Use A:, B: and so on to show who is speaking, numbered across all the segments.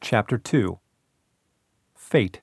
A: Chapter 2. Fate.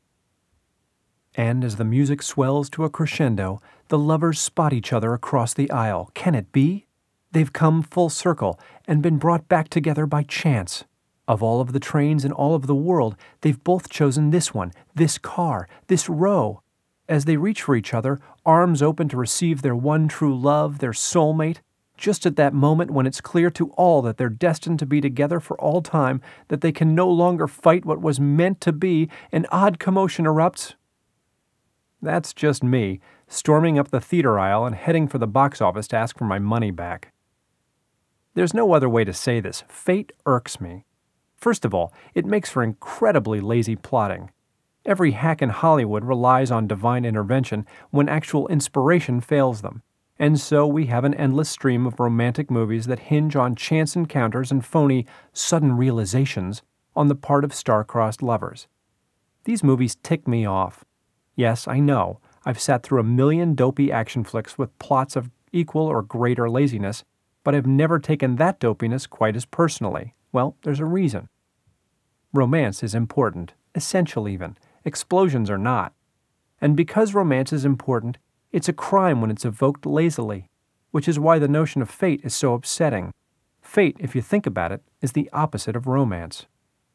A: And as the music swells to a crescendo, the lovers spot each other across the aisle. Can it be? They've come full circle and been brought back together by chance. Of all of the trains in all of the world, they've both chosen this one, this car, this row. As they reach for each other, arms open to receive their one true love, their soulmate, just at that moment when it's clear to all that they're destined to be together for all time, that they can no longer fight what was meant to be, an odd commotion erupts. That's just me, storming up the theater aisle and heading for the box office to ask for my money back. There's no other way to say this. Fate irks me. First of all, it makes for incredibly lazy plotting. Every hack in Hollywood relies on divine intervention when actual inspiration fails them. And so we have an endless stream of romantic movies that hinge on chance encounters and phony, sudden realizations on the part of star-crossed lovers. These movies tick me off. Yes, I know, I've sat through a million dopey action flicks with plots of equal or greater laziness, but I've never taken that dopiness quite as personally. Well, there's a reason. Romance is important, essential even. Explosions are not. And because romance is important, it's a crime when it's evoked lazily, which is why the notion of fate is so upsetting. Fate, if you think about it, is the opposite of romance.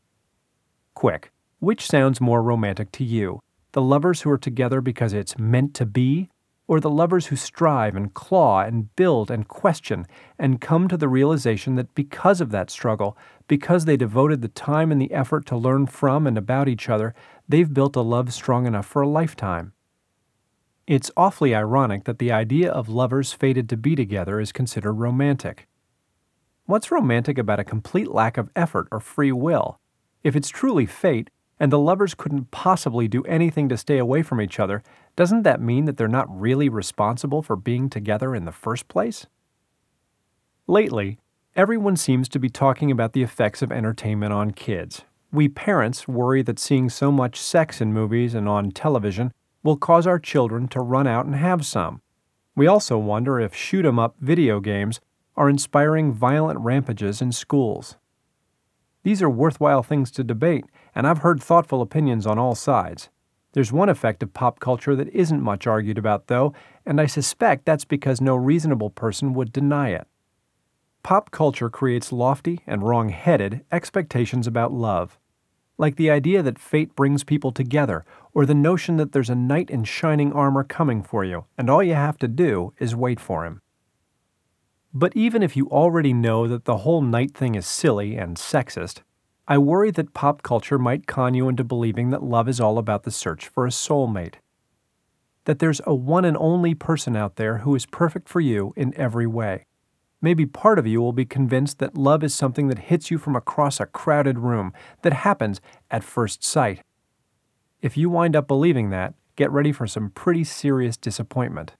A: Quick, which sounds more romantic to you? The lovers who are together because it's meant to be, or the lovers who strive and claw and build and question and come to the realization that because of that struggle, because they devoted the time and the effort to learn from and about each other, they've built a love strong enough for a lifetime? It's awfully ironic that the idea of lovers fated to be together is considered romantic. What's romantic about a complete lack of effort or free will? If it's truly fate, and the lovers couldn't possibly do anything to stay away from each other, doesn't that mean that they're not really responsible for being together in the first place? Lately, everyone seems to be talking about the effects of entertainment on kids. We parents worry that seeing so much sex in movies and on television will cause our children to run out and have some. We also wonder if shoot-'em-up video games are inspiring violent rampages in schools. These are worthwhile things to debate, and I've heard thoughtful opinions on all sides. There's one effect of pop culture that isn't much argued about, though, and I suspect that's because no reasonable person would deny it. Pop culture creates lofty and wrong-headed expectations about love, like the idea that fate brings people together, or the notion that there's a knight in shining armor coming for you, and all you have to do is wait for him. But even if you already know that the whole knight thing is silly and sexist, I worry that pop culture might con you into believing that love is all about the search for a soulmate. That there's a one and only person out there who is perfect for you in every way. Maybe part of you will be convinced that love is something that hits you from across a crowded room, that happens at first sight. If you wind up believing that, get ready for some pretty serious disappointment.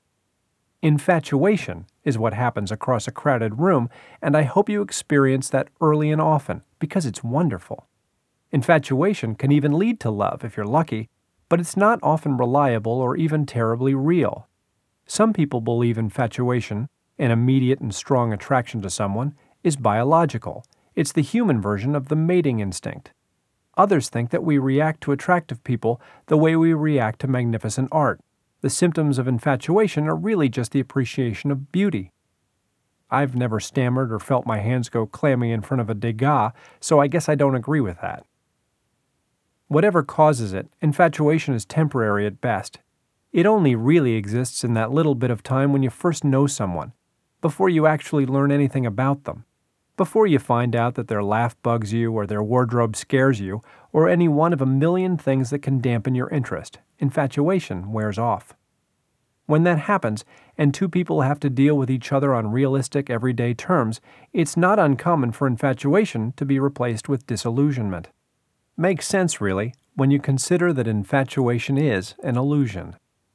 A: Infatuation is what happens across a crowded room, and I hope you experience that early and often, because it's wonderful. Infatuation can even lead to love if you're lucky, but it's not often reliable or even terribly real. Some people believe infatuation, an immediate and strong attraction to someone, is biological. It's the human version of the mating instinct. Others think that we react to attractive people the way we react to magnificent art. The symptoms of infatuation are really just the appreciation of beauty. I've never stammered or felt my hands go clammy in front of a Degas, so I guess I don't agree with that. Whatever causes it, infatuation is temporary at best. It only really exists in that little bit of time when you first know someone, before you actually learn anything about them, before you find out that their laugh bugs you or their wardrobe scares you, or any one of a million things that can dampen your interest. Infatuation wears off. When that happens, and two people have to deal with each other on realistic, everyday terms, it's not uncommon for infatuation to be replaced with disillusionment. Makes sense, really, when you consider that infatuation is an illusion.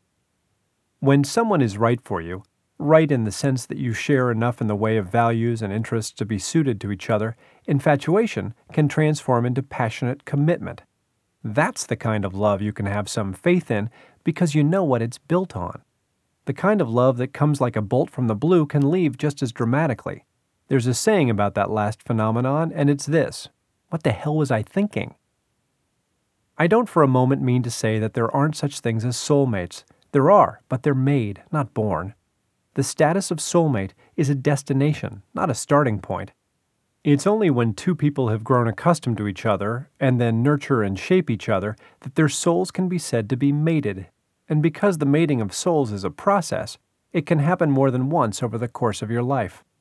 A: When someone is right for you, right in the sense that you share enough in the way of values and interests to be suited to each other, infatuation can transform into passionate commitment. That's the kind of love you can have some faith in because you know what it's built on. The kind of love that comes like a bolt from the blue can leave just as dramatically. There's a saying about that last phenomenon, and it's this: What the hell was I thinking? I don't for a moment mean to say that there aren't such things as soulmates. There are, but they're made, not born. The status of soulmate is a destination, not a starting point. It's only when two people have grown accustomed to each other, and then nurture and shape each other, that their souls can be said to be mated. And because the mating of souls is a process, it can happen more than once over the course of your life.